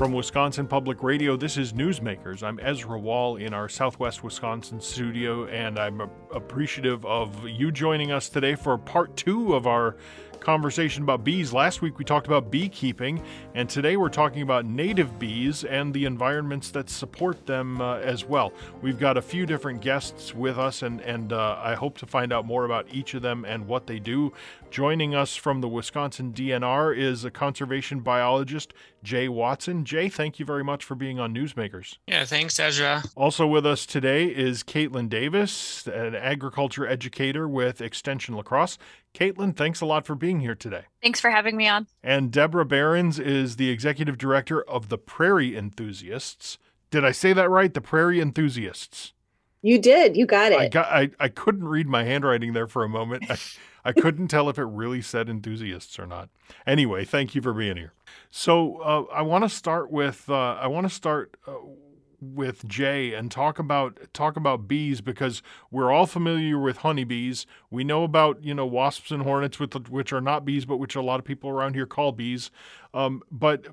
From Wisconsin Public Radio, this is Newsmakers. I'm Ezra Wall in our Southwest Wisconsin studio, and I'm appreciative of you joining us today for part 2 of our conversation about bees. Last week we talked about beekeeping, and today we're talking about native bees and the environments that support them as well. We've got a few different guests with us, and I hope to find out more about each of them and what they do. Joining us from the Wisconsin DNR is a conservation biologist, Jay Watson. Jay, thank you very much for being on Newsmakers. Yeah, thanks, Ezra. Also with us today is Caitlin Davis, an agriculture educator with Extension La Crosse. Caitlin, thanks a lot for being here today. Thanks for having me on. And Deborah Behrens is the executive director of the Prairie Enthusiasts. Did I say that right? The Prairie Enthusiasts. You did. You got it. I couldn't read my handwriting there for a moment. I couldn't tell if it really said enthusiasts or not. Anyway, thank you for being here. So I want to start with Jay and talk about bees, because we're all familiar with honeybees. We know about wasps and hornets, which are not bees, but which a lot of people around here call bees. But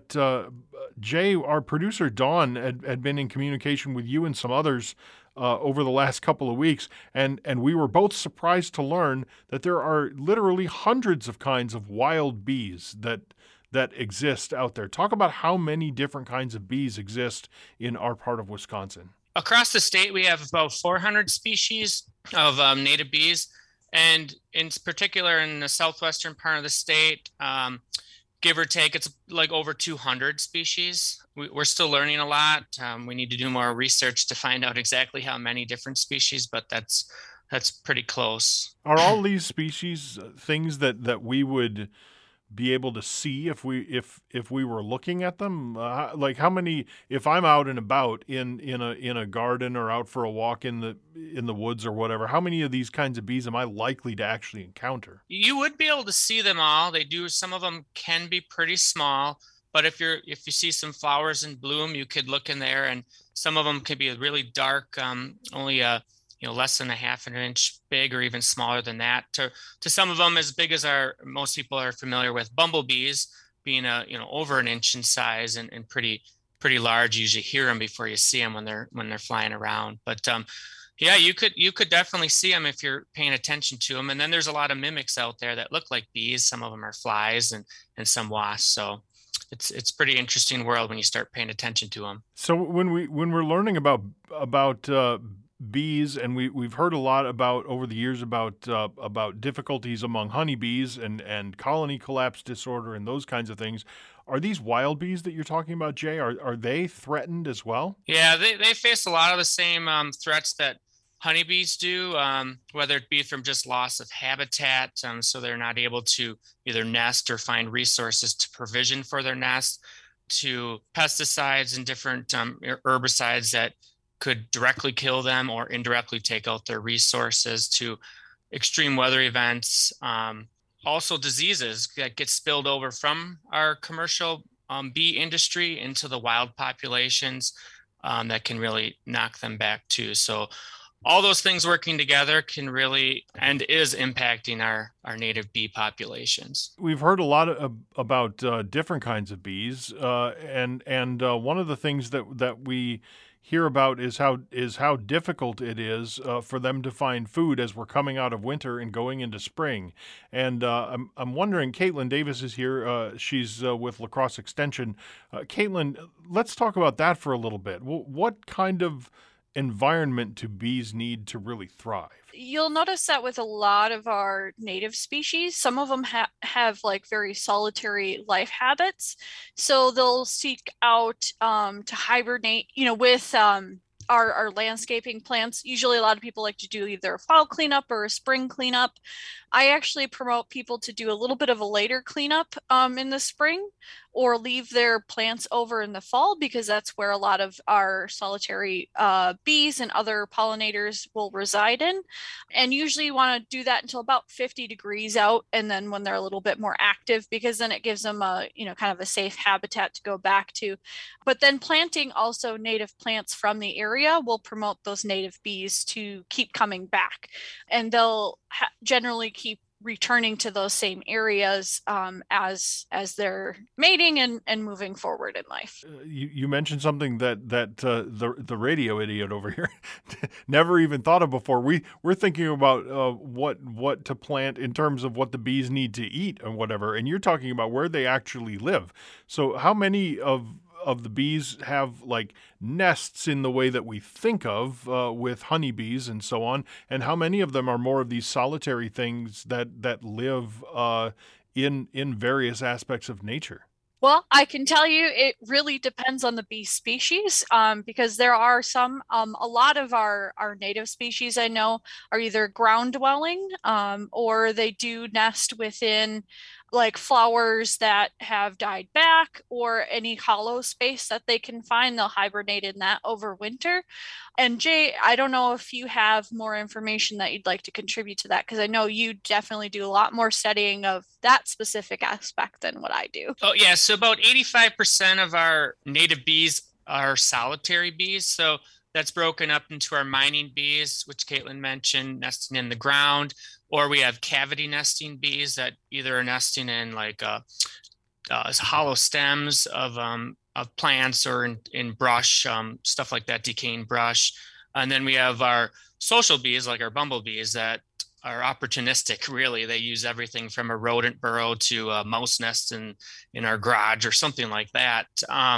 Jay, our producer Dawn had been in communication with you and some others over the last couple of weeks, and we were both surprised to learn that there are literally hundreds of kinds of wild bees that exist out there. Talk about how many different kinds of bees exist in our part of Wisconsin. Across the state, we have about 400 species of native bees, and in particular in the southwestern part of the state, give or take, it's like over 200 species. We're still learning a lot. We need to do more research to find out exactly how many different species, but that's pretty close. Are all these species things that we would be able to see if we were looking at them? Like how many? If I'm out and about in a garden or out for a walk in the woods or whatever, how many of these kinds of bees am I likely to actually encounter? You would be able to see them all. They do. Some of them can be pretty small, but if you see some flowers in bloom, you could look in there, and some of them could be really dark, only less than a half an inch big, or even smaller than that, to some of them as big as most people are familiar with bumblebees, being over an inch in size and pretty large. You usually hear them before you see them when they're flying around. But yeah, you could definitely see them if you're paying attention to them. And then there's a lot of mimics out there that look like bees. Some of them are flies and some wasps. So it's pretty interesting world when you start paying attention to them. So when we're learning about bees, and we've heard a lot about over the years about difficulties among honeybees and colony collapse disorder and those kinds of things. Are these wild bees that you're talking about, Jay? Are they threatened as well? Yeah, they face a lot of the same threats that honeybees do, whether it be from just loss of habitat, so they're not able to either nest or find resources to provision for their nest, to pesticides and different herbicides that could directly kill them or indirectly take out their resources, to extreme weather events, also diseases that get spilled over from our commercial bee industry into the wild populations that can really knock them back too. So all those things working together can really and is impacting our native bee populations. We've heard a lot about different kinds of bees, and one of the things that we hear about is how difficult it is for them to find food as we're coming out of winter and going into spring. And I'm wondering, Caitlin Davis is here. She's with La Crosse Extension. Caitlin, let's talk about that for a little bit. What kind of environment do bees need to really thrive? You'll notice that with a lot of our native species, some of them have like very solitary life habits. So they'll seek out to hibernate, with our landscaping plants. Usually a lot of people like to do either a fall cleanup or a spring cleanup. I actually promote people to do a little bit of a later cleanup in the spring, or leave their plants over in the fall, because that's where a lot of our solitary bees and other pollinators will reside in. And usually you want to do that until about 50 degrees out, and then when they're a little bit more active, because then it gives them a kind of a safe habitat to go back to. But then planting also native plants from the area will promote those native bees to keep coming back, and they'll generally keep returning to those same areas as they're mating and moving forward in life. You mentioned something that the radio idiot over here never even thought of before. We're thinking about what to plant in terms of what the bees need to eat and whatever, and you're talking about where they actually live. So how many of the bees have like nests in the way that we think of with honeybees and so on, and how many of them are more of these solitary things that live in various aspects of nature? Well, I can tell you it really depends on the bee species, because there are some, a lot of our native species I know are either ground dwelling, or they do nest within like flowers that have died back, or any hollow space that they can find. They'll hibernate in that over winter. And Jay, I don't know if you have more information that you'd like to contribute to that, because I know you definitely do a lot more studying of that specific aspect than what I do. Oh, yeah. So about 85% of our native bees are solitary bees. So that's broken up into our mining bees, which Caitlin mentioned, nesting in the ground, or we have cavity nesting bees that either are nesting in like hollow stems of plants or in brush, stuff like that, decaying brush. And then we have our social bees, like our bumblebees, that are opportunistic, really. They use everything from a rodent burrow to a mouse nest in our garage or something like that.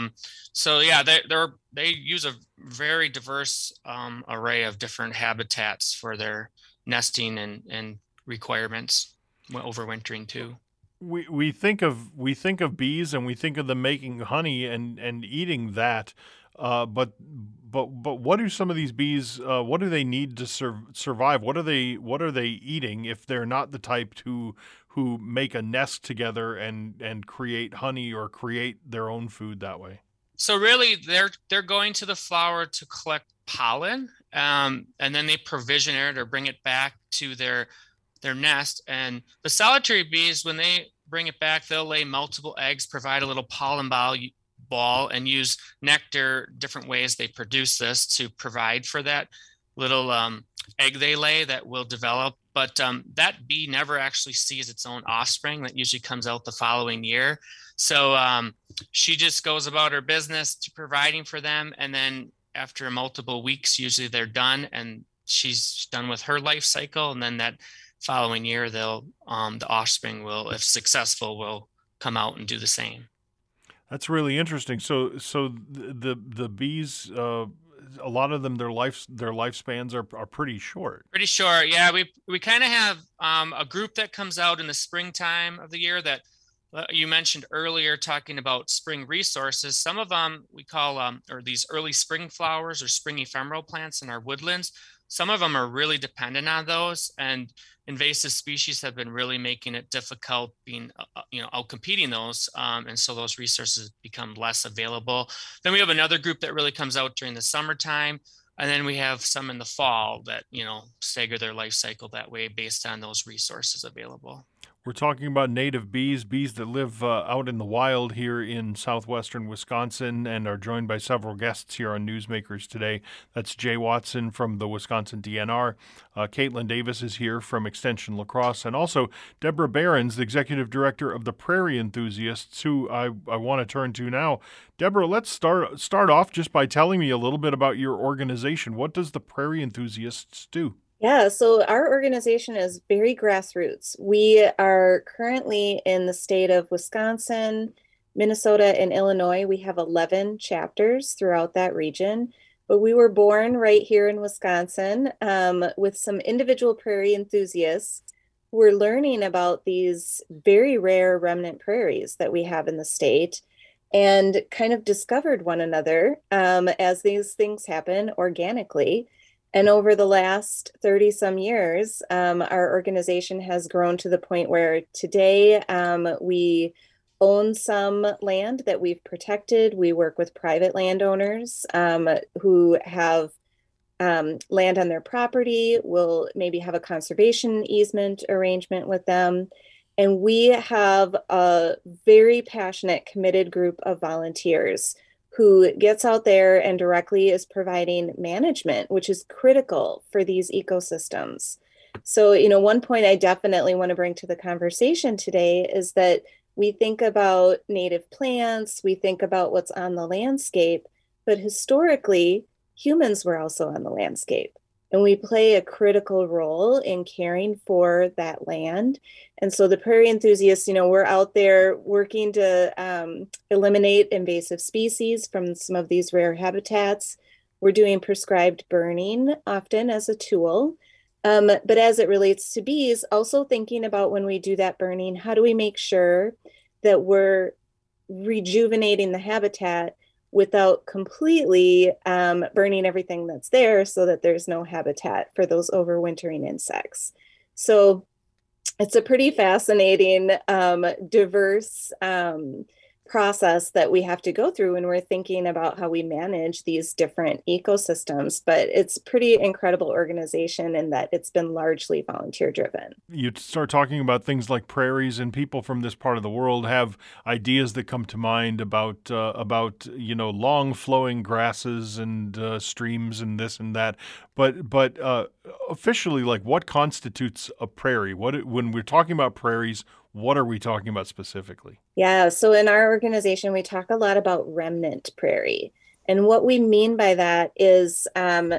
So yeah, they use a very diverse array of different habitats for their nesting and requirements, overwintering too. We think of bees and we think of them making honey and eating that, but what do some of these bees? What do they need to survive? What are they eating if they're not the type who make a nest together and create honey or create their own food that way? So really, they're going to the flower to collect pollen, and then they provision it or bring it back to their nest. And the solitary bees, when they bring it back, they'll lay multiple eggs, provide a little pollen ball, and use nectar, different ways they produce this to provide for that little egg they lay that will develop. But that bee never actually sees its own offspring. That usually comes out the following year. So she just goes about her business to providing for them. And then after multiple weeks, usually they're done and she's done with her life cycle. And then that following year, the offspring will, if successful, will come out and do the same. That's really interesting. So the bees, a lot of them, their lifespans are pretty short. Pretty short, yeah. We kind of have a group that comes out in the springtime of the year that you mentioned earlier, talking about spring resources. Some of them we call or these early spring flowers or spring ephemeral plants in our woodlands. Some of them are really dependent on those, and invasive species have been really making it difficult being, out competing those. And so those resources become less available. Then we have another group that really comes out during the summertime. And then we have some in the fall that, stagger their life cycle that way based on those resources available. We're talking about native bees that live out in the wild here in southwestern Wisconsin, and are joined by several guests here on Newsmakers today. That's Jay Watson from the Wisconsin DNR. Caitlin Davis is here from Extension La Crosse, and also Deborah Behrens, the Executive Director of the Prairie Enthusiasts, who I want to turn to now. Deborah, let's start off just by telling me a little bit about your organization. What does the Prairie Enthusiasts do? Yeah, so our organization is very grassroots. We are currently in the state of Wisconsin, Minnesota, and Illinois. We have 11 chapters throughout that region, but we were born right here in Wisconsin with some individual prairie enthusiasts who were learning about these very rare remnant prairies that we have in the state, and kind of discovered one another as these things happen organically. And over the last 30 some years, our organization has grown to the point where today we own some land that we've protected. We work with private landowners who have land on their property. We'll maybe have a conservation easement arrangement with them. And we have a very passionate, committed group of volunteers who gets out there and directly is providing management, which is critical for these ecosystems. So, one point I definitely want to bring to the conversation today is that we think about native plants, we think about what's on the landscape, but historically, humans were also on the landscape. And we play a critical role in caring for that land. And so the prairie enthusiasts, we're out there working to eliminate invasive species from some of these rare habitats. We're doing prescribed burning often as a tool. But as it relates to bees, also thinking about when we do that burning, how do we make sure that we're rejuvenating the habitat without completely burning everything that's there so that there's no habitat for those overwintering insects. So it's a pretty fascinating, diverse process that we have to go through when we're thinking about how we manage these different ecosystems. But it's pretty incredible organization in that it's been largely volunteer driven. You start talking about things like prairies, and people from this part of the world have ideas that come to mind about long flowing grasses and streams and this and that. But officially, like, what constitutes a prairie? When we're talking about prairies, what are we talking about specifically? Yeah, so in our organization, we talk a lot about remnant prairie. And what we mean by that is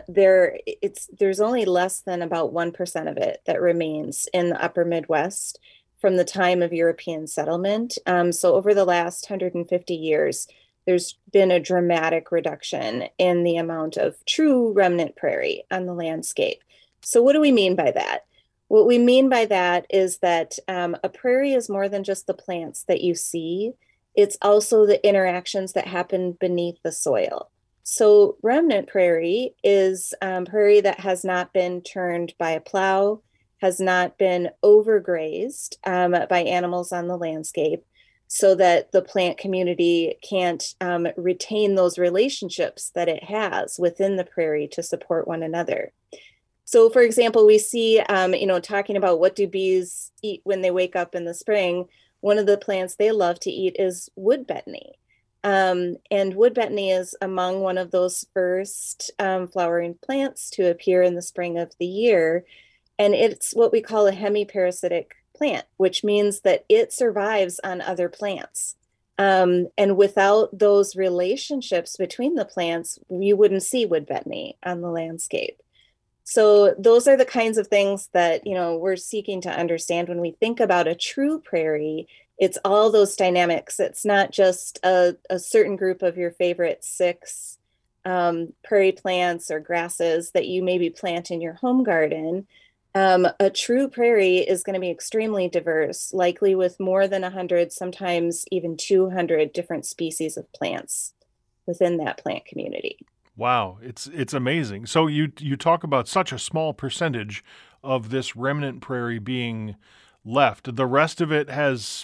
there's only less than about 1% of it that remains in the upper Midwest from the time of European settlement. So over the last 150 years, there's been a dramatic reduction in the amount of true remnant prairie on the landscape. So what do we mean by that? What we mean by that is that a prairie is more than just the plants that you see. It's also the interactions that happen beneath the soil. So remnant prairie is prairie that has not been turned by a plow, has not been overgrazed by animals on the landscape, so that the plant community can't retain those relationships that it has within the prairie to support one another. So, for example, we see, talking about what do bees eat when they wake up in the spring. One of the plants they love to eat is wood betony. And wood betony is among one of those first flowering plants to appear in the spring of the year. And it's what we call a hemiparasitic plant, which means that it survives on other plants. And without those relationships between the plants, you wouldn't see wood betony on the landscape. So those are the kinds of things that, we're seeking to understand when we think about a true prairie. It's all those dynamics. It's not just a certain group of your favorite 6 prairie plants or grasses that you maybe plant in your home garden. A true prairie is going to be extremely diverse, likely with more than 100, sometimes even 200 different species of plants within that plant community. Wow, it's amazing. So you talk about such a small percentage of this remnant prairie being left. The rest of it has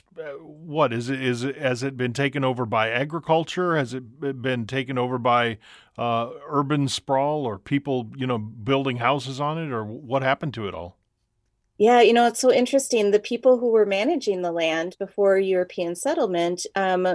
has it been taken over by agriculture? Has it been taken over by urban sprawl or people, building houses on it, or what happened to it all? Yeah, it's so interesting. The people who were managing the land before European settlement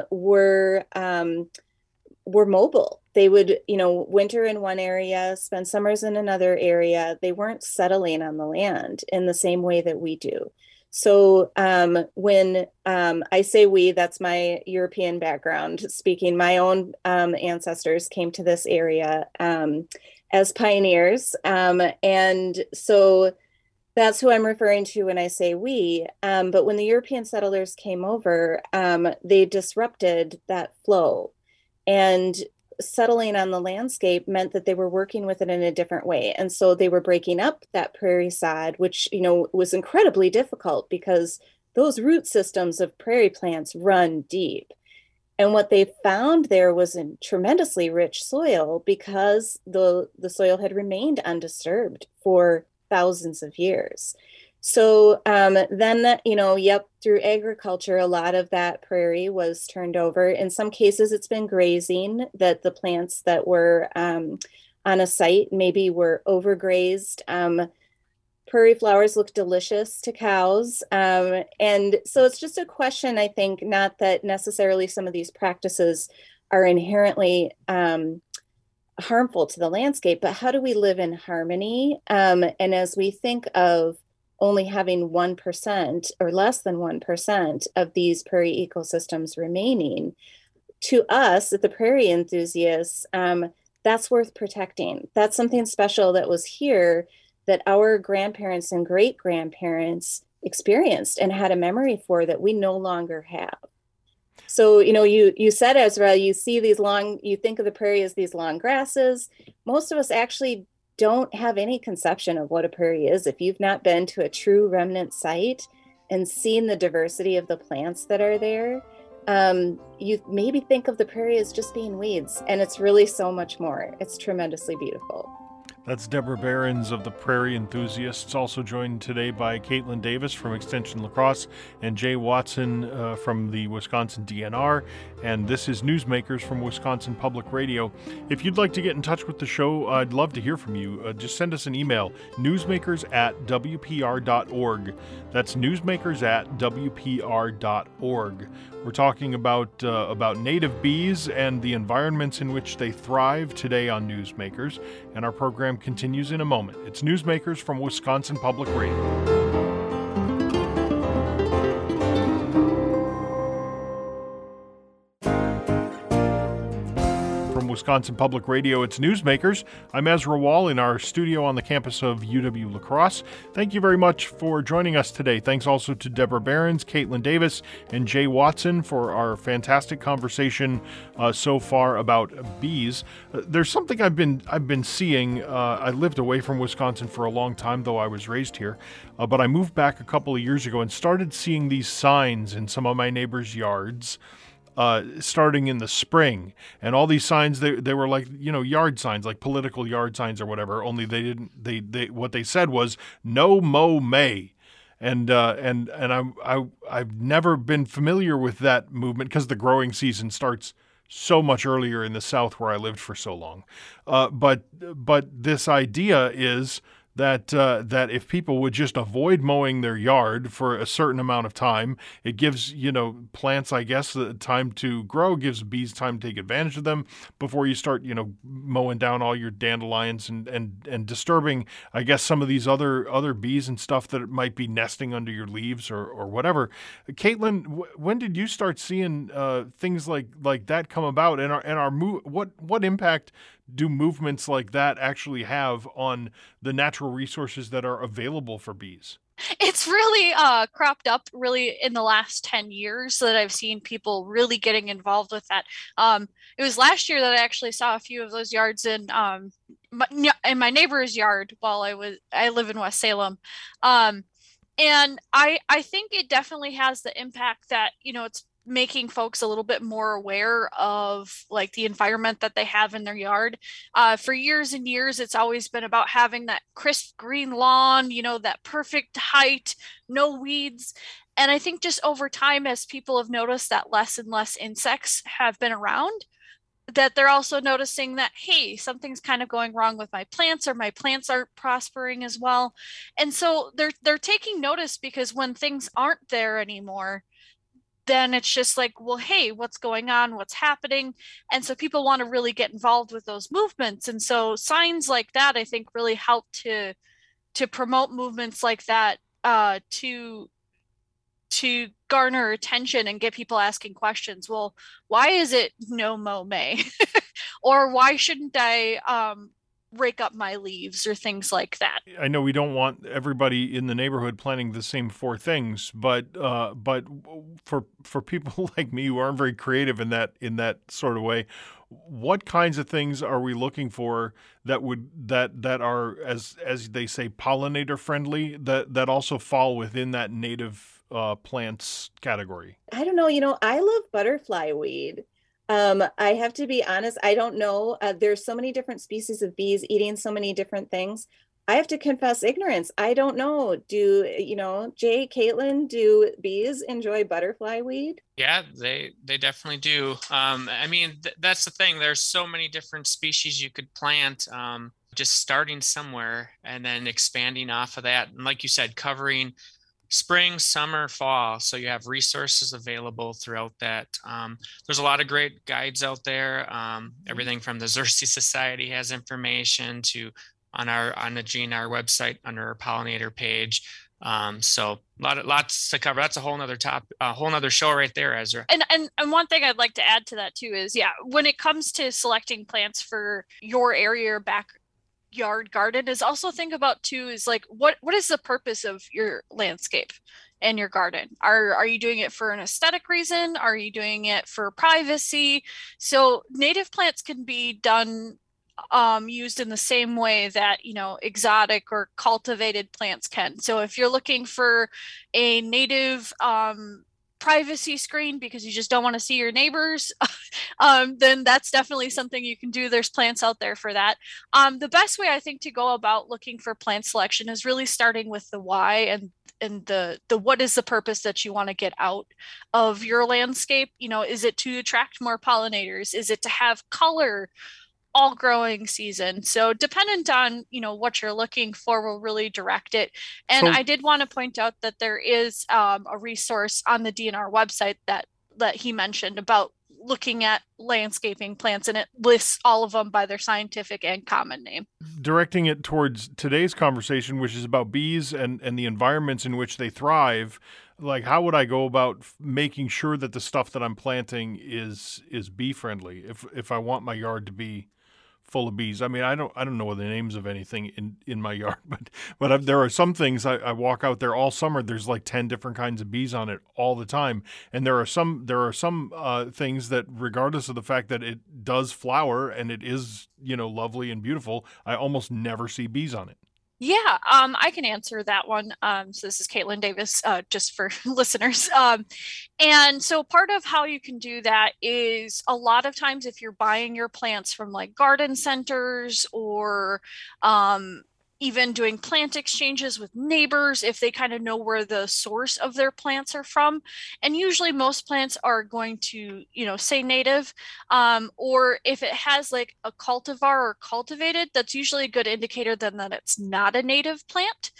were mobile. They would, winter in one area, spend summers in another area. They weren't settling on the land in the same way that we do. So when I say we, that's my European background speaking. My own ancestors came to this area as pioneers. And so that's who I'm referring to when I say we. But when the European settlers came over, they disrupted that flow. And settling on the landscape meant that they were working with it in a different way. And so they were breaking up that prairie sod, which, was incredibly difficult because those root systems of prairie plants run deep. And what they found there was a tremendously rich soil because the soil had remained undisturbed for thousands of years. So then, through agriculture, a lot of that prairie was turned over. In some cases, it's been grazing, that the plants that were on a site maybe were overgrazed. Prairie flowers look delicious to cows. And so it's just a question, I think, not that necessarily some of these practices are inherently harmful to the landscape, but how do we live in harmony? And as we think of only having 1% or less than 1% of these prairie ecosystems remaining. To us, the prairie enthusiasts, that's worth protecting. That's something special that was here that our grandparents and great grandparents experienced and had a memory for that we no longer have. So, you said, Ezra, you see you think of the prairie as these long grasses. Most of us actually don't have any conception of what a prairie is. If you've not been to a true remnant site and seen the diversity of the plants that are there, you maybe think of the prairie as just being weeds, and it's really so much more. It's tremendously beautiful. That's Deborah Behrens of the Prairie Enthusiasts, also joined today by Caitlin Davis from Extension La Crosse and Jay Watson from the Wisconsin DNR. And this is Newsmakers from Wisconsin Public Radio. If you'd like to get in touch with the show, I'd love to hear from you. Just send us an email, newsmakers@wpr.org. That's newsmakers@wpr.org. We're talking about native bees and the environments in which they thrive today on Newsmakers, and our program continues in a moment. It's Newsmakers from Wisconsin Public Radio. Wisconsin Public Radio, it's Newsmakers. I'm Ezra Wall in our studio on the campus of UW La Crosse. Thank you very much for joining us today. Thanks also to Deborah Behrens, Caitlin Davis, and Jay Watson for our fantastic conversation so far about bees. There's something I've been seeing. I lived away from Wisconsin for a long time, though I was raised here. But I moved back a couple of years ago and started seeing these signs in some of my neighbors' yards. Starting in the spring, and all these signs, they were like, yard signs, like political yard signs or whatever, only they what they said was no mow May. And I've never been familiar with that movement because the growing season starts so much earlier in the South where I lived for so long. But this idea is that if people would just avoid mowing their yard for a certain amount of time, it gives, plants, I guess, the time to grow, gives bees time to take advantage of them before you start, mowing down all your dandelions and disturbing, I guess, some of these other bees and stuff that might be nesting under your leaves or whatever. Caitlin, when did you start seeing things like that come about? And what impact do movements like that actually have on the natural resources that are available for bees? It's really cropped up really in the last 10 years that I've seen people really getting involved with that. It was last year that I actually saw a few of those yards in my neighbor's yard while I live in West Salem. And I think it definitely has the impact that, it's making folks a little bit more aware of like the environment that they have in their yard. For years and years, it's always been about having that crisp green lawn, that perfect height, no weeds. And I think just over time, as people have noticed that less and less insects have been around, that they're also noticing that, hey, something's kind of going wrong with my plants, or my plants aren't prospering as well. And so they're taking notice, because when things aren't there anymore, then it's just like, well, hey, what's going on? What's happening? And so people want to really get involved with those movements. And so signs like that, I think, really help to promote movements like that, to garner attention and get people asking questions. Well, why is it no mow May? Or why shouldn't I rake up my leaves, or things like that? I know we don't want everybody in the neighborhood planting the same four things, but for people like me who aren't very creative in that sort of way, what kinds of things are we looking for that are, as they say, pollinator friendly, that also fall within that native plants category? I don't know. I love butterfly weed. I have to be honest, I don't know. There's so many different species of bees eating so many different things. I have to confess ignorance. I don't know. Do, Jay, Caitlin, do bees enjoy butterfly weed? Yeah, they definitely do. That's the thing. There's so many different species you could plant, just starting somewhere and then expanding off of that. And like you said, covering spring, summer, fall. So you have resources available throughout that. There's a lot of great guides out there. Everything from the Xerces Society has information to on the GNR website under our pollinator page. So lots to cover. That's a whole nother a whole nother show right there, Ezra. And one thing I'd like to add to that too is, yeah, when it comes to selecting plants for your area or backyard garden, is also think about too is like what is the purpose of your landscape and your garden? Are you doing it for an aesthetic reason? Are you doing it for privacy? So native plants can be done used in the same way that, you know, exotic or cultivated plants can. So if you're looking for a native privacy screen because you just don't want to see your neighbors, then that's definitely something you can do. There's plants out there for that. The best way I think to go about looking for plant selection is really starting with the why and the what is the purpose that you want to get out of your landscape. You know, is it to attract more pollinators? Is it to have color all growing season? So dependent on, you know, what you're looking for will really direct it. And So- I did want to point out that there is a resource on the DNR website that he mentioned about looking at landscaping plants, and it lists all of them by their scientific and common name. Directing it towards today's conversation, which is about bees and the environments in which they thrive, like how would I go about making sure that the stuff that I'm planting is bee friendly if I want my yard to be full of bees? I mean, I don't know the names of anything in my yard, but there are some things I walk out there all summer. There's like 10 different kinds of bees on it all the time, and there are some things that, regardless of the fact that it does flower and it is, you know, lovely and beautiful, I almost never see bees on it. Yeah, I can answer that one. So this is Caitlin Davis, just for listeners. And so part of how you can do that is a lot of times if you're buying your plants from like garden centers or even doing plant exchanges with neighbors, if they kind of know where the source of their plants are from. And usually most plants are going to, you know, say native, or if it has like a cultivar or cultivated, that's usually a good indicator then that it's not a native plant.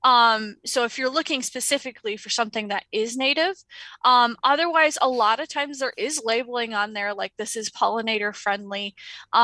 So if you're looking specifically for something that is native, otherwise, a lot of times there is labeling on there like this is pollinator friendly.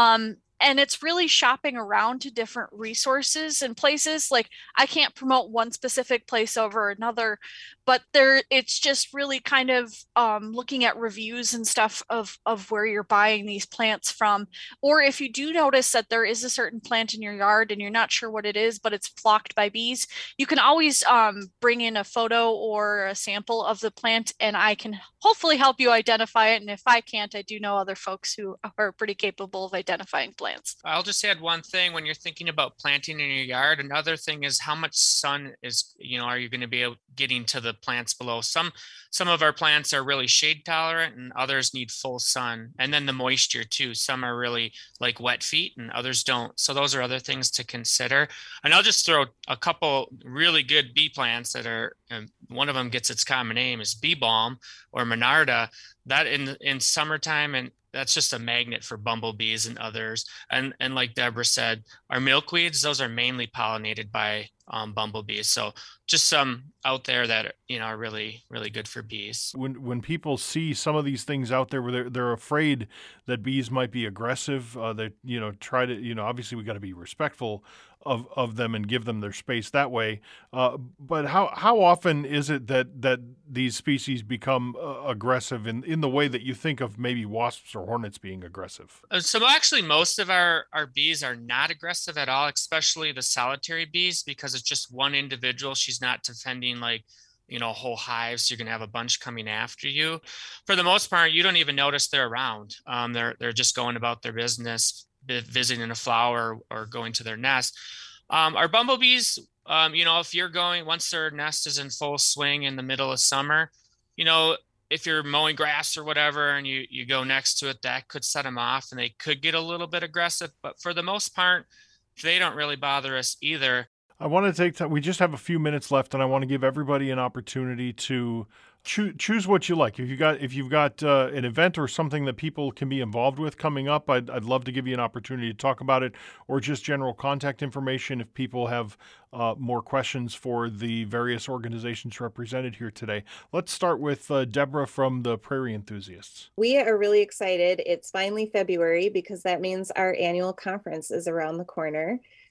And it's really shopping around to different resources and places. Like I can't promote one specific place over another, but it's just really kind of looking at reviews and stuff of where you're buying these plants from. Or if you do notice that there is a certain plant in your yard and you're not sure what it is, but it's flocked by bees, you can always bring in a photo or a sample of the plant, and I can hopefully help you identify it. And if I can't, I do know other folks who are pretty capable of identifying plants. I'll just add one thing when you're thinking about planting in your yard. Another thing is how much sun is, you know, are you going to be getting to the plants below? Some of our plants are really shade tolerant and others need full sun. And then the moisture too. Some are really like wet feet and others don't. So those are other things to consider. And I'll just throw a couple really good bee plants that are, one of them gets its common name is bee balm or Monarda. That in summertime, and that's just a magnet for bumblebees and others. And like Deborah said, our milkweeds, those are mainly pollinated by bumblebees. So just some out there that, you know, are really, really good for bees. When people see some of these things out there where they're afraid that bees might be aggressive, they, you know, try to, you know, obviously we got to be respectful of them and give them their space that way. But how often is it that these species become aggressive in the way that you think of maybe wasps or hornets being aggressive? So actually most of our bees are not aggressive at all, especially the solitary bees, because it's just one individual. She's not defending like, you know, whole hives. You're going to have a bunch coming after you. For the most part, you don't even notice they're around. They're just going about their business, visiting a flower or going to their nest. Our bumblebees, you know, if you're going, once their nest is in full swing in the middle of summer, you know, if you're mowing grass or whatever and you go next to it, that could set them off and they could get a little bit aggressive. But for the most part, they don't really bother us either. I want to take time. We just have a few minutes left, and I want to give everybody an opportunity to choose what you like. If you've got an event or something that people can be involved with coming up, I'd love to give you an opportunity to talk about it, or just general contact information if people have more questions for the various organizations represented here today. Let's start with Deborah from the Prairie Enthusiasts. We are really excited. It's finally February because that means our annual conference is around the corner.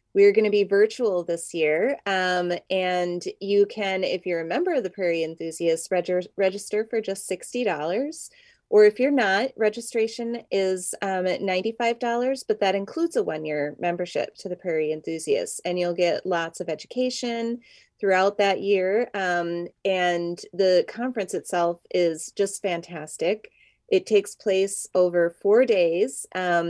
We're going to be virtual this year. And you can, if you're a member of the Prairie Enthusiasts, register for just $60. Or if you're not, registration is at $95, but that includes a 1-year membership to the Prairie Enthusiasts. And you'll get lots of education throughout that year. And the conference itself is just fantastic. It takes place over 4 days,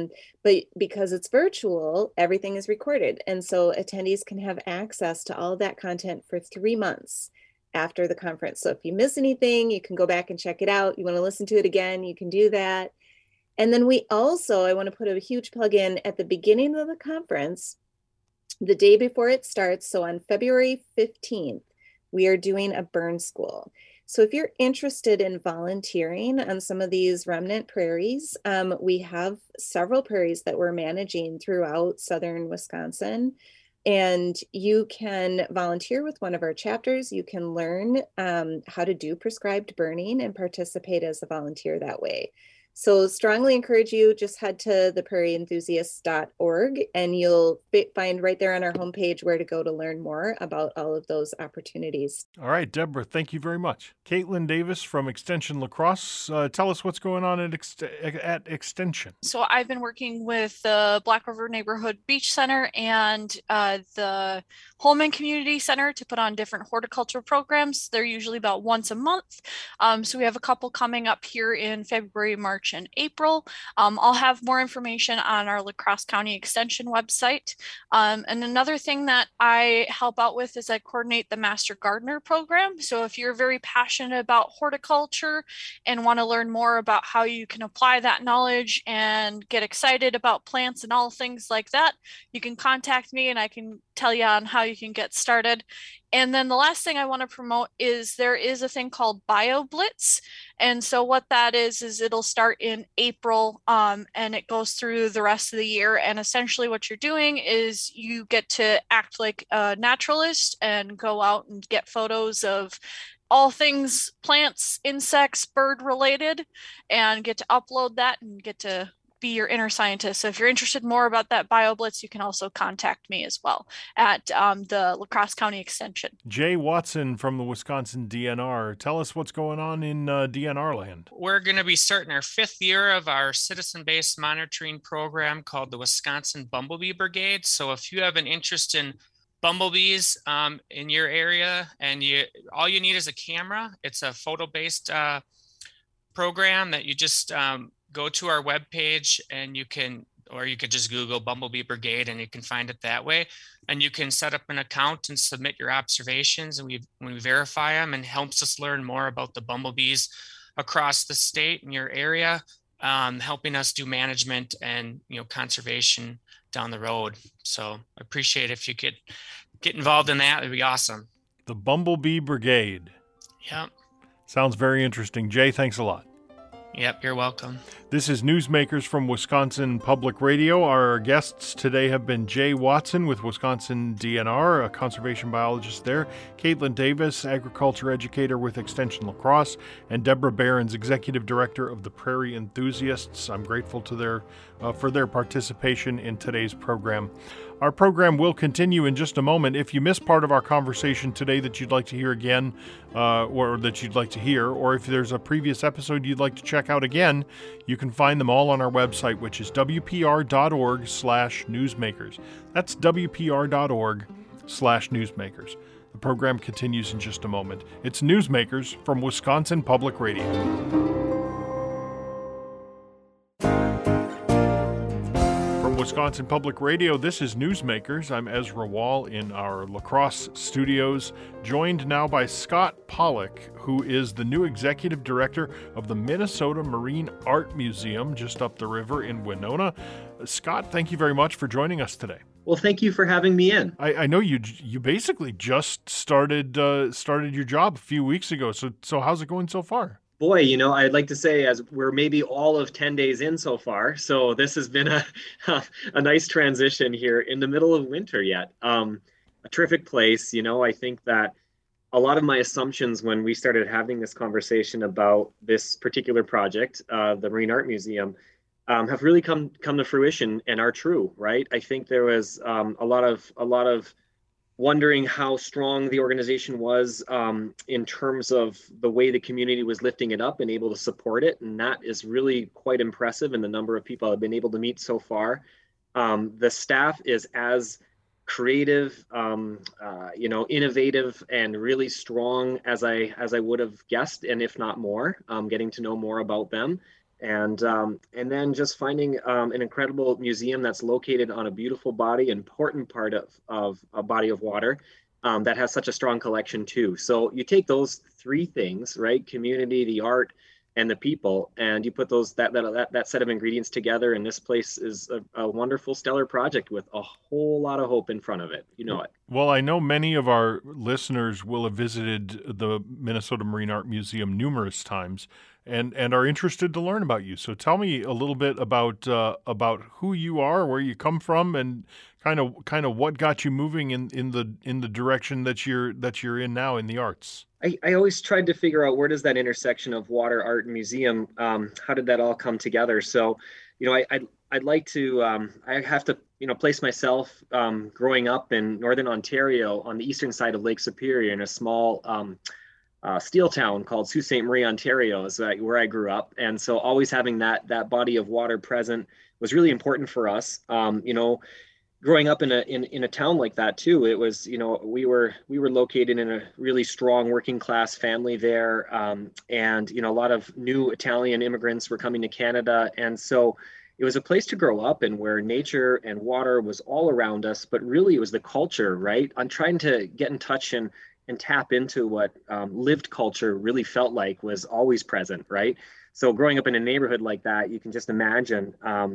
but because it's virtual, everything is recorded. And so attendees can have access to all of that content for 3 months after the conference. So if you miss anything, you can go back and check it out. You want to listen to it again, you can do that. And then we also, I want to put a huge plug in at the beginning of the conference, the day before it starts. So on February 15th, we are doing a burn school. So if you're interested in volunteering on some of these remnant prairies, we have several prairies that we're managing throughout southern Wisconsin. And you can volunteer with one of our chapters. You can learn how to do prescribed burning and participate as a volunteer that way. So strongly encourage you, just head to theprairieenthusiasts.org and you'll find right there on our homepage where to go to learn more about all of those opportunities. All right, Deborah, thank you very much. Caitlin Davis from Extension La Crosse, tell us what's going on at Extension. So I've been working with the Black River Neighborhood Beach Center and the Holman Community Center to put on different horticulture programs. They're usually about once a month. So we have a couple coming up here in February, March, and April. I'll have more information on our La Crosse County Extension website. And another thing that I help out with is I coordinate the Master Gardener program. So if you're very passionate about horticulture and want to learn more about how you can apply that knowledge and get excited about plants and all things like that, you can contact me and I can tell you on how you can get started. And then the last thing I want to promote is there is a thing called BioBlitz. And so what that is it'll start in April and it goes through the rest of the year. And essentially what you're doing is you get to act like a naturalist and go out and get photos of all things plants, insects, bird related, and get to upload that and get to be your inner scientist. So if you're interested more about that BioBlitz, you can also contact me as well at the La Crosse County Extension. Jay Watson from the Wisconsin DNR. Tell us what's going on in DNR land. We're going to be starting our 5th year of our citizen-based monitoring program called the Wisconsin Bumblebee Brigade. So if you have an interest in bumblebees in your area and all you need is a camera, it's a photo-based program that you just go to our webpage and you could just Google Bumblebee Brigade and you can find it that way. And you can set up an account and submit your observations, and we verify them, and helps us learn more about the bumblebees across the state and your area, helping us do management and conservation down the road. So I appreciate if you could get involved in that. It'd be awesome. The Bumblebee Brigade. Yep. Sounds very interesting. Jay, thanks a lot. Yep, you're welcome. This is Newsmakers from Wisconsin Public Radio. Our guests today have been Jay Watson with Wisconsin DNR, a conservation biologist there, Caitlin Davis, agriculture educator with Extension La Crosse, and Deborah Behrens, executive director of the Prairie Enthusiasts. I'm grateful to for their participation in today's program. Our program will continue in just a moment. If you missed part of our conversation today that you'd like to hear again, or that you'd like to hear, or if there's a previous episode you'd like to check out again, you can find them all on our website, which is wpr.org/newsmakers. That's wpr.org/newsmakers. The program continues in just a moment. It's Newsmakers from Wisconsin Public Radio. Wisconsin Public Radio, this is Newsmakers. I'm Ezra Wall in our La Crosse studios, joined now by Scott Pollock, who is the new executive director of the Minnesota Marine Art Museum just up the river in Winona. Scott, thank you very much for joining us today. Well, thank you for having me in. I know you basically just started your job a few weeks ago. So how's it going so far? Boy, I'd like to say as we're maybe all of 10 days in so far. So this has been a nice transition here in the middle of winter yet. A terrific place. I think that a lot of my assumptions when we started having this conversation about this particular project, the Marine Art Museum, have really come to fruition and are true, right? I think there was a lot of wondering how strong the organization was in terms of the way the community was lifting it up and able to support it. And that is really quite impressive in the number of people I've been able to meet so far. The staff is as creative, innovative, and really strong as I would have guessed, and if not more. Getting to know more about them, and then just finding an incredible museum that's located on a beautiful body, important part of a body of water that has such a strong collection too. So you take those three things, right? Community, the art, and the people, and you put that set of ingredients together, and this place is a wonderful, stellar project with a whole lot of hope in front of it. You know it. Well, I know many of our listeners will have visited the Minnesota Marine Art Museum numerous times and are interested to learn about you. So tell me a little bit about who you are, where you come from, and kind of what got you moving in the direction that you're in now in the arts. I always tried to figure out, where does that intersection of water, art, and museum, how did that all come together? So, I'd like to, I have to, place myself growing up in Northern Ontario on the eastern side of Lake Superior in a small steel town called Sault Ste. Marie, Ontario, is where I grew up. And so always having that body of water present was really important for us. Growing up in a town like that too, it was, we were located in a really strong working class family there, and a lot of new Italian immigrants were coming to Canada, and so it was a place to grow up in where nature and water was all around us, but really it was the culture, right? I'm trying to get in touch and tap into what lived culture really felt like was always present, right? So growing up in a neighborhood like that, you can just imagine,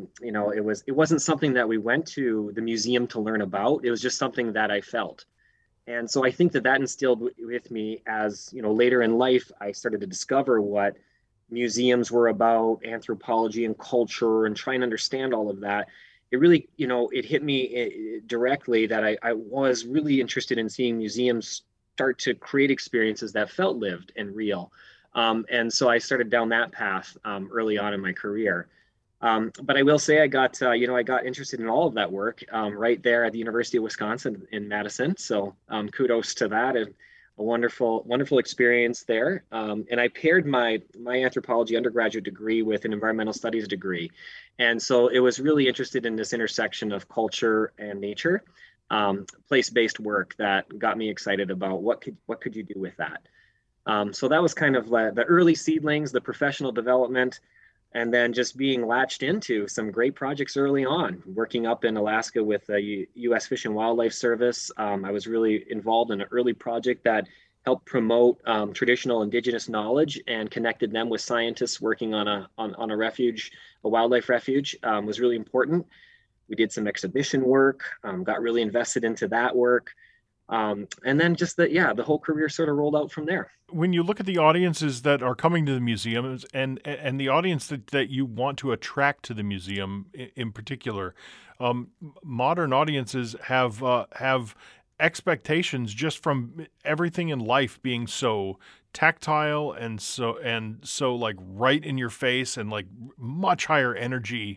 it wasn't something that we went to the museum to learn about. It was just something that I felt. And so I think that instilled with me as, later in life, I started to discover what museums were about, anthropology and culture, and trying to understand all of that. It really, it hit me directly that I was really interested in seeing museums start to create experiences that felt lived and real. And so I started down that path early on in my career. But I will say I got interested in all of that work right there at the University of Wisconsin in Madison. So kudos to that, and a wonderful experience there. And I paired my anthropology undergraduate degree with an environmental studies degree. And so it was really interested in this intersection of culture and nature, place-based work that got me excited about what could you do with that. So that was kind of the early seedlings, the professional development, and then just being latched into some great projects early on. Working up in Alaska with the U.S. Fish and Wildlife Service, I was really involved in an early project that helped promote traditional indigenous knowledge and connected them with scientists working on a wildlife refuge. Was really important. We did some exhibition work, got really invested into that work. And then just the whole career sort of rolled out from there. When you look at the audiences that are coming to the museums and the audience that you want to attract to the museum in particular, modern audiences have expectations just from everything in life being so tactile and so like right in your face and like much higher energy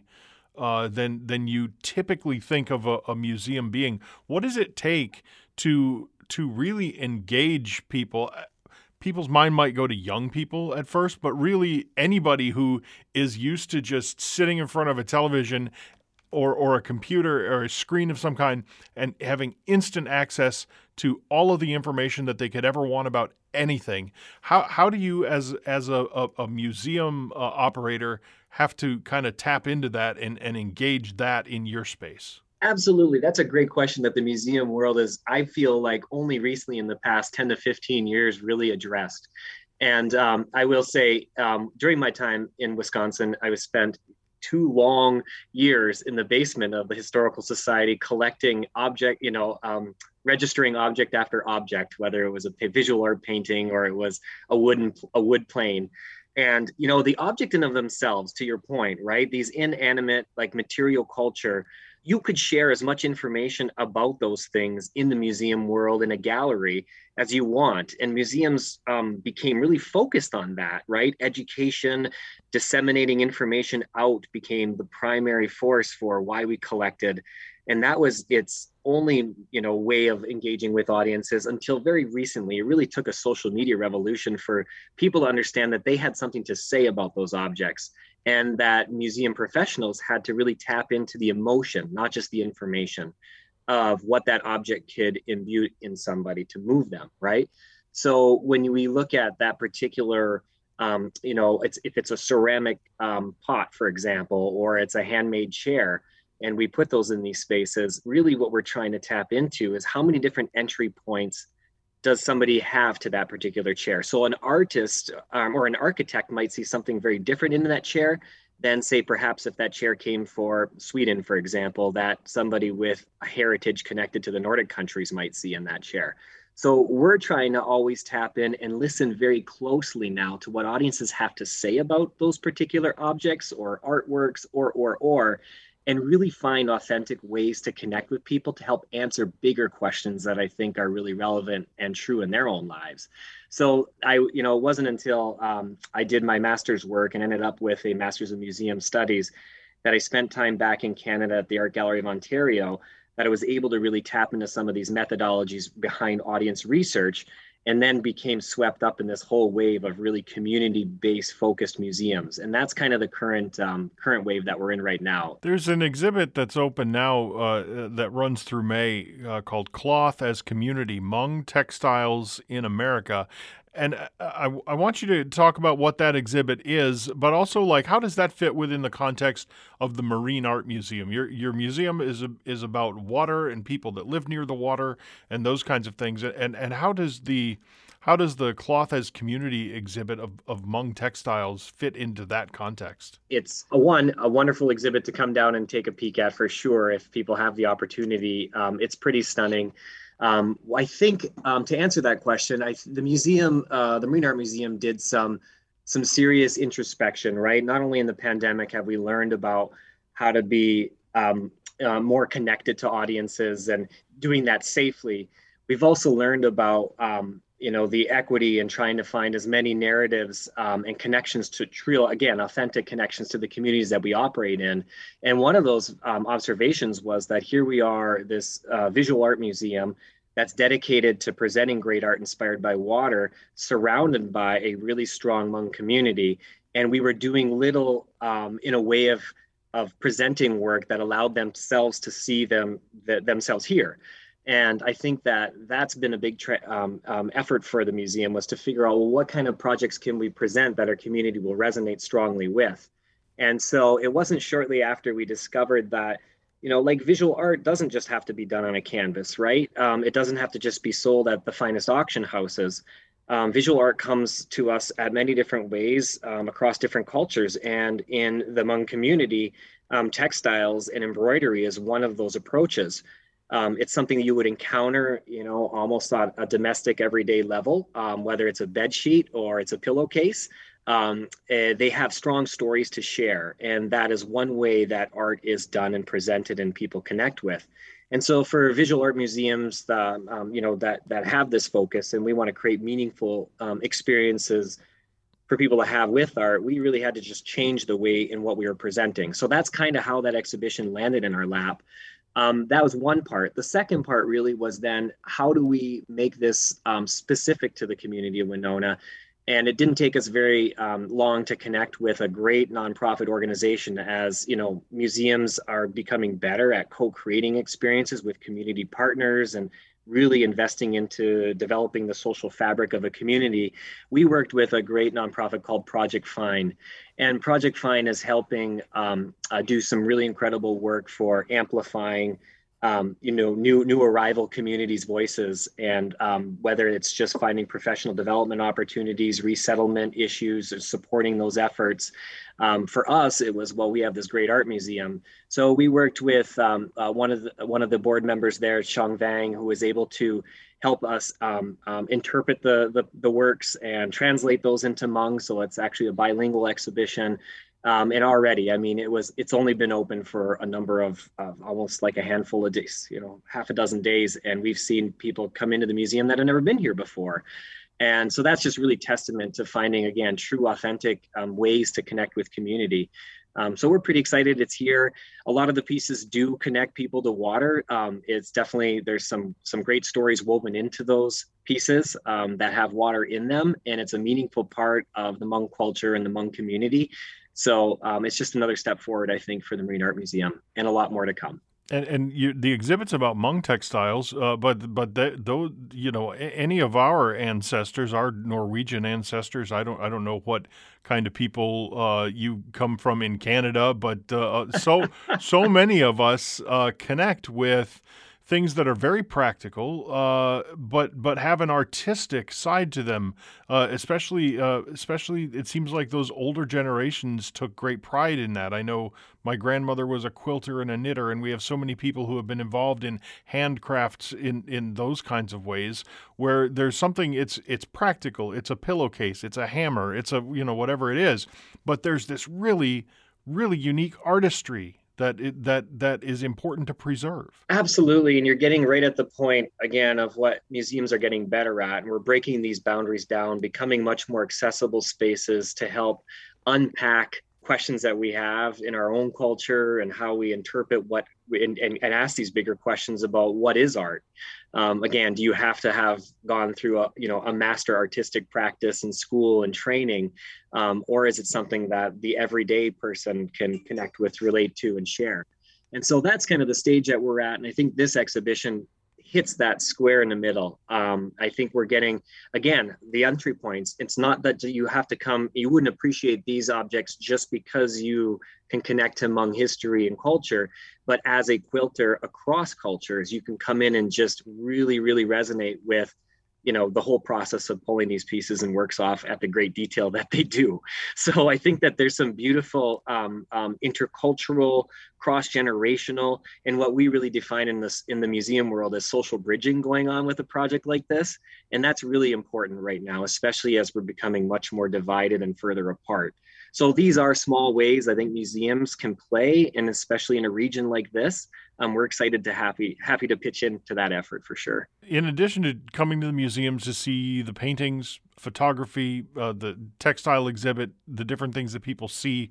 than you typically think of a museum being. What does it take to really engage people? People's mind might go to young people at first, but really anybody who is used to just sitting in front of a television or a computer or a screen of some kind and having instant access to all of the information that they could ever want about anything. How do you, as a museum operator, have to kind of tap into that and engage that in your space? Absolutely. That's a great question that the museum world is, I feel like, only recently in the past 10 to 15 years really addressed. And I will say, during my time in Wisconsin, I was spent 2 long years in the basement of the Historical Society collecting registering object after object, whether it was a visual art painting or it was a wood plane. And, you know, the object in of themselves, to your point, right? These inanimate, like material culture, you could share as much information about those things in the museum world in a gallery as you want. And museums became really focused on that, right? Education, disseminating information out became the primary force for why we collected. And that was its only, you know, way of engaging with audiences until very recently. It really took a social media revolution for people to understand that they had something to say about those objects, and that museum professionals had to really tap into the emotion, not just the information, of what that object could imbue in somebody to move them, right? So when we look at that particular, you know, if it's a ceramic pot, for example, or it's a handmade chair, and we put those in these spaces, really what we're trying to tap into is how many different entry points does somebody have to that particular chair. So an artist or an architect might see something very different in that chair than, say, perhaps if that chair came for Sweden, for example, that somebody with a heritage connected to the Nordic countries might see in that chair. So we're trying to always tap in and listen very closely now to what audiences have to say about those particular objects or artworks or and really find authentic ways to connect with people to help answer bigger questions that I think are really relevant and true in their own lives. So it wasn't until I did my master's work and ended up with a master's in museum studies that I spent time back in Canada at the Art Gallery of Ontario that I was able to really tap into some of these methodologies behind audience research, and then became swept up in this whole wave of really community-based focused museums. And that's kind of the current wave that we're in right now. There's an exhibit that's open now that runs through May called Cloth as Community, Hmong Textiles in America. And I want you to talk about what that exhibit is, but also, like, how does that fit within the context of the Marine Art Museum? Your museum is about water and people that live near the water and those kinds of things. And how does the Cloth as Community exhibit of Hmong textiles fit into that context? It's a wonderful exhibit to come down and take a peek at for sure if people have the opportunity. It's pretty stunning. I think to answer that question, the museum, the Marine Art Museum, did some serious introspection, right? Not only in the pandemic have we learned about how to be more connected to audiences and doing that safely, we've also learned about the equity and trying to find as many narratives and connections to authentic connections to the communities that we operate in. And one of those observations was that here we are, this visual art museum that's dedicated to presenting great art inspired by water, surrounded by a really strong Hmong community. And we were doing little in a way of presenting work that allowed themselves to see themselves here. And I think that's been a big effort for the museum, was to figure out, well, what kind of projects can we present that our community will resonate strongly with? And so it wasn't shortly after we discovered that, like, visual art doesn't just have to be done on a canvas, right? It doesn't have to just be sold at the finest auction houses. Visual art comes to us at many different ways across different cultures. And in the Hmong community, textiles and embroidery is one of those approaches. It's something that you would encounter, almost on a domestic everyday level, whether it's a bed sheet or it's a pillowcase. They have strong stories to share. And that is one way that art is done and presented and people connect with. And so for visual art museums that have this focus, and we want to create meaningful experiences for people to have with art, we really had to just change the way in what we were presenting. So that's kind of how that exhibition landed in our lap. That was one part. The second part really was then, how do we make this specific to the community of Winona? And it didn't take us very long to connect with a great nonprofit organization, as museums are becoming better at co-creating experiences with community partners and really investing into developing the social fabric of a community. We worked with a great nonprofit called Project Fine. And Project Fine is helping do some really incredible work for amplifying new arrival communities' voices, and whether it's just finding professional development opportunities, resettlement issues, or supporting those efforts. For us, it was, well, we have this great art museum, so we worked with one of the board members there, Xiang Vang, who was able to help us interpret the works and translate those into Hmong. So it's actually a bilingual exhibition. And already, I mean, it's only been open for a number of almost like a handful of days, half a dozen days. And we've seen people come into the museum that have never been here before. And so that's just really testament to finding, again, true, authentic ways to connect with community. So we're pretty excited it's here. A lot of the pieces do connect people to water. It's definitely, there's some great stories woven into those pieces that have water in them. And it's a meaningful part of the Hmong culture and the Hmong community. So it's just another step forward, I think, for the Marine Art Museum, and a lot more to come. And the exhibit's about Hmong textiles, but though any of our ancestors, our Norwegian ancestors, I don't know what kind of people you come from in Canada, but so many of us connect with things that are very practical, but have an artistic side to them. Especially, it seems like those older generations took great pride in that. I know my grandmother was a quilter and a knitter, and we have so many people who have been involved in handcrafts in those kinds of ways, where there's something. It's practical. It's a pillowcase. It's a hammer. It's a whatever it is. But there's this really, really unique artistry that is important to preserve. Absolutely. And you're getting right at the point, again, of what museums are getting better at. And we're breaking these boundaries down, becoming much more accessible spaces to help unpack questions that we have in our own culture and how we interpret and ask these bigger questions about what is art. Again, do you have to have gone through a master artistic practice in school and training, or is it something that the everyday person can connect with, relate to, and share? And so that's kind of the stage that we're at. And I think this exhibition hits that square in the middle. I think we're getting, again, the entry points. It's not that you have to come, you wouldn't appreciate these objects just because you can connect to Hmong history and culture, but as a quilter across cultures, you can come in and just really, really resonate with the whole process of pulling these pieces and works off at the great detail that they do. So I think that there's some beautiful intercultural, cross-generational, and what we really define in the museum world as social bridging going on with a project like this. And that's really important right now, especially as we're becoming much more divided and further apart. So these are small ways I think museums can play, and especially in a region like this, we're excited to happy to pitch into that effort for sure. In addition to coming to the museums to see the paintings, photography, the textile exhibit, the different things that people see,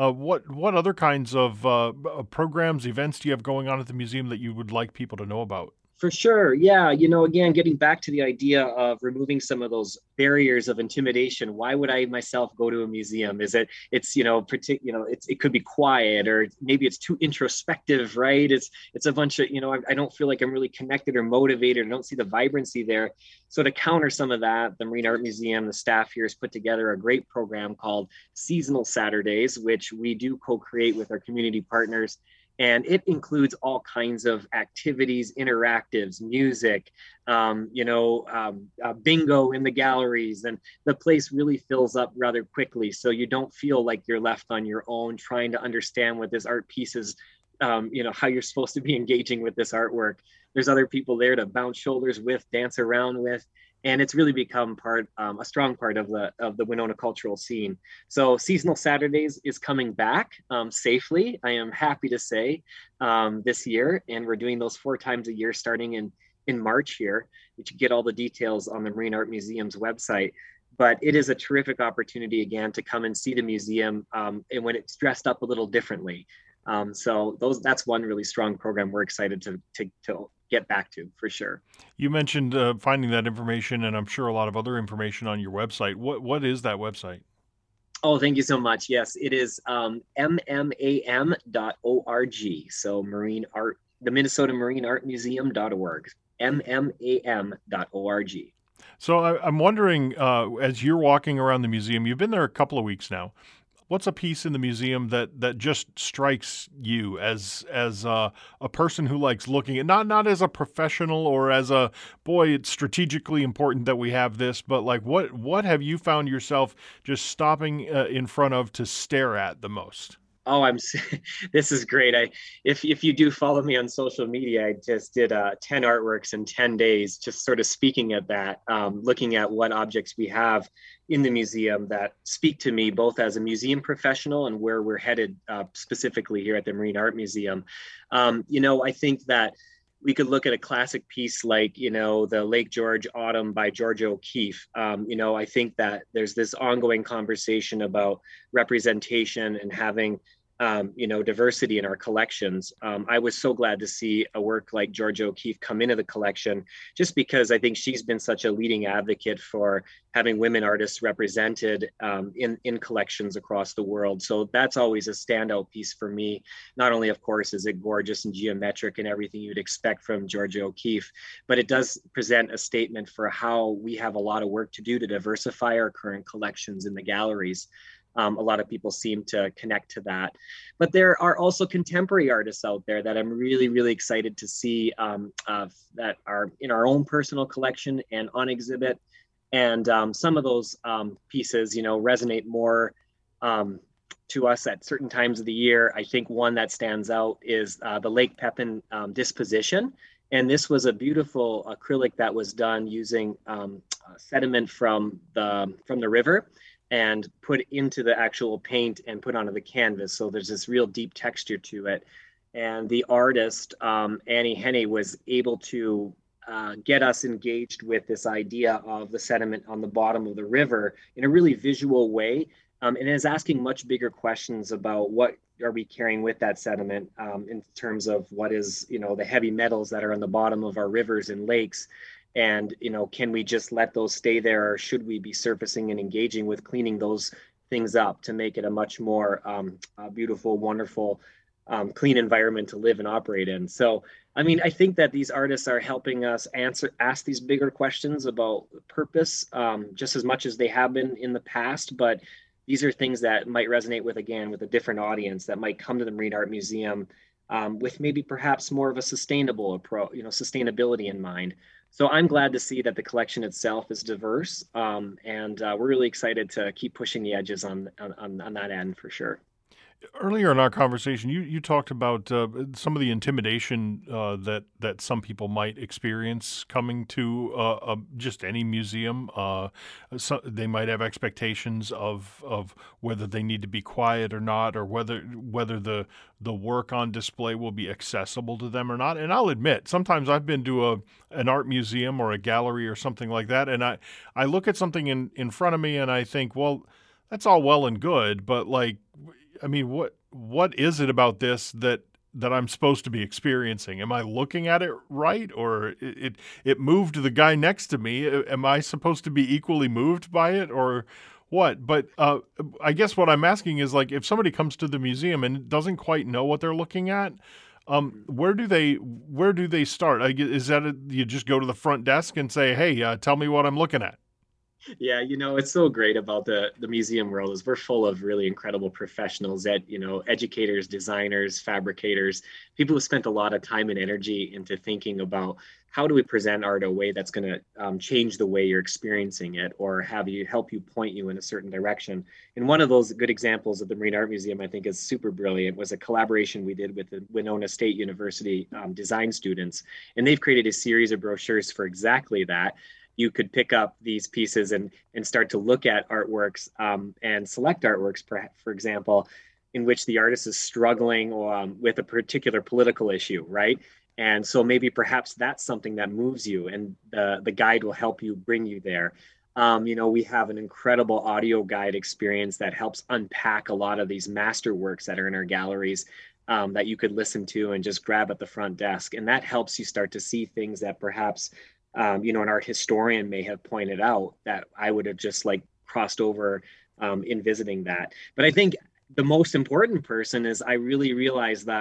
what other kinds of programs, events do you have going on at the museum that you would like people to know about? For sure. Yeah. Again, getting back to the idea of removing some of those barriers of intimidation. Why would I myself go to a museum? It could be quiet, or maybe it's too introspective, right? It's a bunch of, I don't feel like I'm really connected or motivated. I don't see the vibrancy there. So to counter some of that, the Marine Art Museum, the staff here has put together a great program called Seasonal Saturdays, which we do co-create with our community partners. And it includes all kinds of activities, interactives, music, bingo in the galleries. And the place really fills up rather quickly. So you don't feel like you're left on your own trying to understand what this art piece is, how you're supposed to be engaging with this artwork. There's other people there to bounce shoulders with, dance around with. And it's really become a strong part of the Winona cultural scene. So Seasonal Saturdays is coming back safely, I am happy to say, this year. And we're doing those 4 times a year starting in March here. You can get all the details on the Marine Art Museum's website. But it is a terrific opportunity, again, to come and see the museum and when it's dressed up a little differently. So that's one really strong program we're excited to get back to, for sure. You mentioned finding that information, and I'm sure a lot of other information on your website. What is that website? Oh, thank you so much. Yes, it is mmam.org. So Marine Art, the Minnesota Marine Art Museum.org, mmam.org. So I'm wondering, as you're walking around the museum, you've been there a couple of weeks now. what's a piece in the museum that just strikes you as a person who likes looking at, not as a professional or as a, boy, it's strategically important that we have this, but like what have you found yourself just stopping in front of to stare at the most? Oh, this is great. If you do follow me on social media, I just did 10 artworks in 10 days, just sort of speaking at that, looking at what objects we have in the museum that speak to me, both as a museum professional and where we're headed specifically here at the Marine Art Museum. I think that we could look at a classic piece like, the Lake George Autumn by Georgia O'Keeffe. I think that there's this ongoing conversation about representation and having diversity in our collections. I was so glad to see a work like Georgia O'Keeffe come into the collection, just because I think she's been such a leading advocate for having women artists represented in collections across the world. So that's always a standout piece for me. Not only, of course, is it gorgeous and geometric and everything you'd expect from Georgia O'Keeffe, but it does present a statement for how we have a lot of work to do to diversify our current collections in the galleries. A lot of people seem to connect to that. But there are also contemporary artists out there that I'm really, really excited to see that are in our own personal collection and on exhibit. And some of those pieces, resonate more to us at certain times of the year. I think one that stands out is the Lake Pepin Disposition. And this was a beautiful acrylic that was done using sediment from the river and put into the actual paint and put onto the canvas. So there's this real deep texture to it. And the artist, Annie Henne, was able to get us engaged with this idea of the sediment on the bottom of the river in a really visual way. And is asking much bigger questions about what are we carrying with that sediment in terms of what is, the heavy metals that are on the bottom of our rivers and lakes. And, can we just let those stay there, or should we be surfacing and engaging with cleaning those things up to make it a much more beautiful, wonderful, clean environment to live and operate in? So, I think that these artists are helping us ask these bigger questions about purpose just as much as they have been in the past. But these are things that might resonate with a different audience that might come to the Marine Art Museum with maybe perhaps more of a sustainable approach, sustainability in mind. So I'm glad to see that the collection itself is diverse, and we're really excited to keep pushing the edges on that end for sure. Earlier in our conversation, you talked about some of the intimidation that some people might experience coming to just any museum. So they might have expectations of whether they need to be quiet or not, or whether the work on display will be accessible to them or not. And I'll admit, sometimes I've been to an art museum or a gallery or something like that, and I look at something in front of me and I think, well, that's all well and good, but what is it about this that I'm supposed to be experiencing? Am I looking at it right, or it moved the guy next to me? Am I supposed to be equally moved by it, or what? But I guess what I'm asking is, like, if somebody comes to the museum and doesn't quite know what they're looking at, where do they start? Is that you just go to the front desk and say, "Hey, tell me what I'm looking at"? Yeah, it's so great about the museum world is we're full of really incredible professionals that, educators, designers, fabricators, people who spent a lot of time and energy into thinking about how do we present art in a way that's going to change the way you're experiencing it, or help you point you in a certain direction. And one of those good examples of the Marine Art Museum, I think, is super brilliant, was a collaboration we did with the Winona State University design students. And they've created a series of brochures for exactly that. You could pick up these pieces and start to look at artworks and select artworks, for example, in which the artist is struggling with a particular political issue, right? And so maybe perhaps that's something that moves you, and the guide will help you bring you there. We have an incredible audio guide experience that helps unpack a lot of these masterworks that are in our galleries that you could listen to and just grab at the front desk. And that helps you start to see things that perhaps an art historian may have pointed out that I would have just crossed over in visiting that. But I think the most important person is I really realized that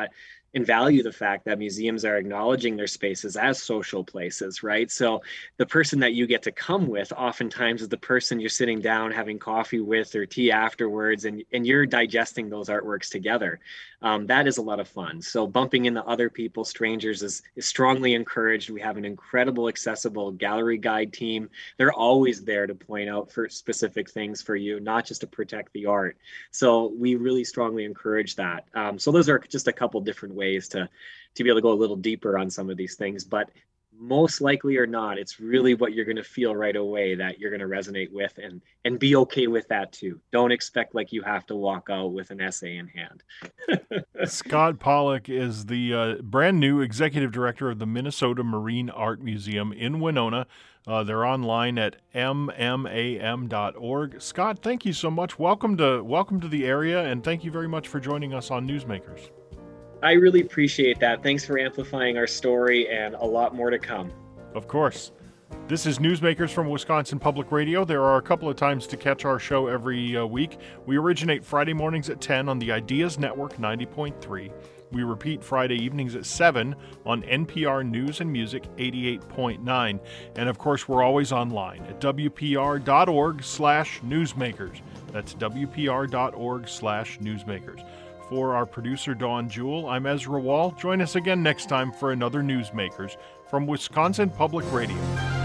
and value the fact that museums are acknowledging their spaces as social places, right? So the person that you get to come with oftentimes is the person you're sitting down having coffee with or tea afterwards, and you're digesting those artworks together. That is a lot of fun. So bumping into other people, strangers, is strongly encouraged. We have an incredible accessible gallery guide team. They're always there to point out for specific things for you, not just to protect the art. So we really strongly encourage that. So those are just a couple different ways to be able to go a little deeper on some of these things. But most likely or not, it's really what you're going to feel right away that you're going to resonate with, and be okay with that too. Don't expect like you have to walk out with an essay in hand. Scott Pollock is the brand new executive director of the Minnesota Marine Art Museum in Winona. They're online at mmam.org. Scott, thank you so much. Welcome to the area, and thank you very much for joining us on Newsmakers. I really appreciate that. Thanks for amplifying our story, and a lot more to come. Of course. This is Newsmakers from Wisconsin Public Radio. There are a couple of times to catch our show every week. We originate Friday mornings at 10 on the Ideas Network 90.3. We repeat Friday evenings at 7 on NPR News and Music 88.9. And of course, we're always online at wpr.org/newsmakers. That's wpr.org/newsmakers. For our producer, Dawn Jewell, I'm Ezra Wall. Join us again next time for another Newsmakers from Wisconsin Public Radio.